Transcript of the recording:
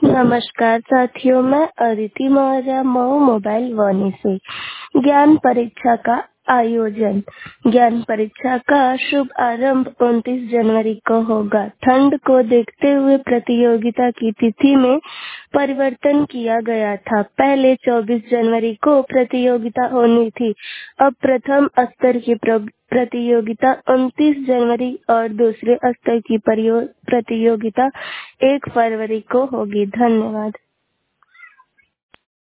नमस्कार साथियों, मैं अदिति मौर्य मऊ मोबाइल वानी से। ज्ञान परीक्षा का आयोजन। ज्ञान परीक्षा का शुभ आरंभ 29 जनवरी को होगा। ठंड को देखते हुए प्रतियोगिता की तिथि में परिवर्तन किया गया था। पहले 24 जनवरी को प्रतियोगिता होनी थी। अब प्रथम स्तर की प्रतियोगिता 29 जनवरी और दूसरे स्तर की प्रतियोगिता 1 फरवरी को होगी। धन्यवाद।